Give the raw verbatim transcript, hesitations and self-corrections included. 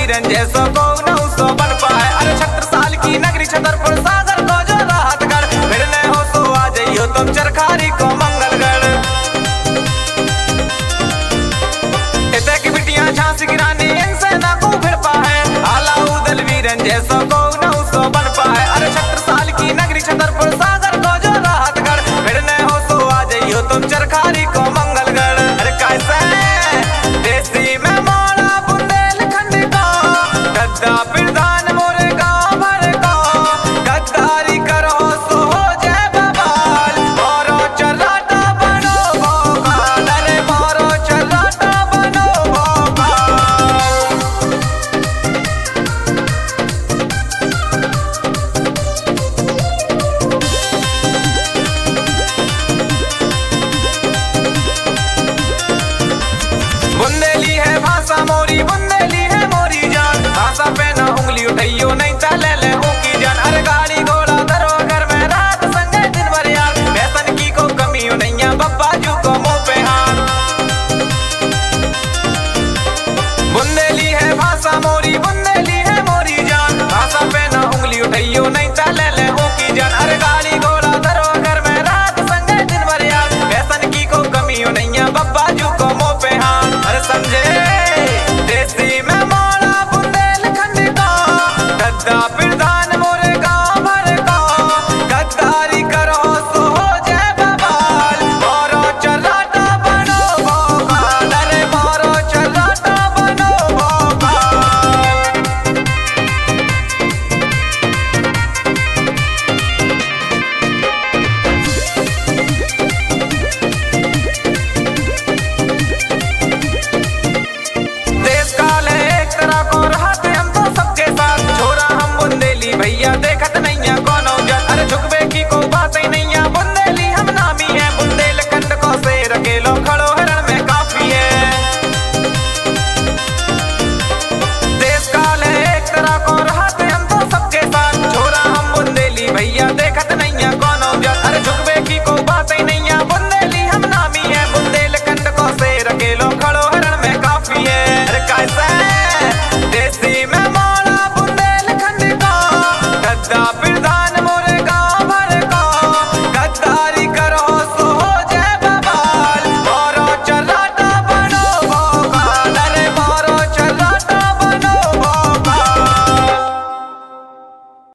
वीरन जैसो को नौ सौ बन पाए। अरे छत्र साल की नगरी छतरपुर सागर को जो राहतगढ़ भिड़ने हो सो आ जाइयो तुम चरखारी को मंगलगढ़। इतने की बिटियां झांसी की रानी इनसे ना को भिड़ पाए। आलाउदल वीरन जैसो को नौ सौ बन पाए। अरे छत्र साल की नगरी छतरपुर सागर को जो राहतगढ़ भिड़ने हो सो आ जाइयो तुम चरखारी को मंगलगढ़। अरे कैसे देसी में मोड़ा बुंदेलखंड का गद्दा प्रधान मोरे गाँव भर का गद्दारी करो सो हो जय बवाल। मोरो चलाटा बनो भोपाल, अरे मोरो चलाटा बनो भोपाल। बुंदेली है भाषा मोरी, बुंदेली है मोरी जान। भाषा पे ना उंगली उठाइयो नहीं चले ले की जान। अरे गाड़ी घोड़ा धरो घर में रात संगे दिन भर यार। फैशन की को कमी हो नहीं है बप्पा जू को मुंह पे हाथ। बुंदेली है भाषा मोरी, बुंदेली है मोरी जान। भाषा पे ना उंगली उठाइयो नहीं चले ले की जान। अरे गाड़ी घोड़ा धरो घर में रात संगे दिन भर यार। फैशन की को कमी हो नहीं है बप्पा जू को मुंह पे हाथ। अरे समझे देसी में मोड़ा बुंदेलखंड का गद्दा प्रधान मोरे गाँव भर का गद्दारी करो सो हो जय बवाल। मोरो चलाटा बनो भोपाल, अरे मोरो चलाटा बनो भोपाल। देश काल है एक तरह को रहते हम तो सबके साथ। छोरा हम बुंदेली भैया देखत नहीं है कोनो जन। अरे झुकबे की को बात ही नहीं है, बुंदेली हम नामी है। बुंदेलखंड को शेर अकेलो खड़ो हरण में काफी है। देश काल है एक तरह को रहते हम तो सबके साथ। छोरा हम बुंदेली भैया देखत नहीं है।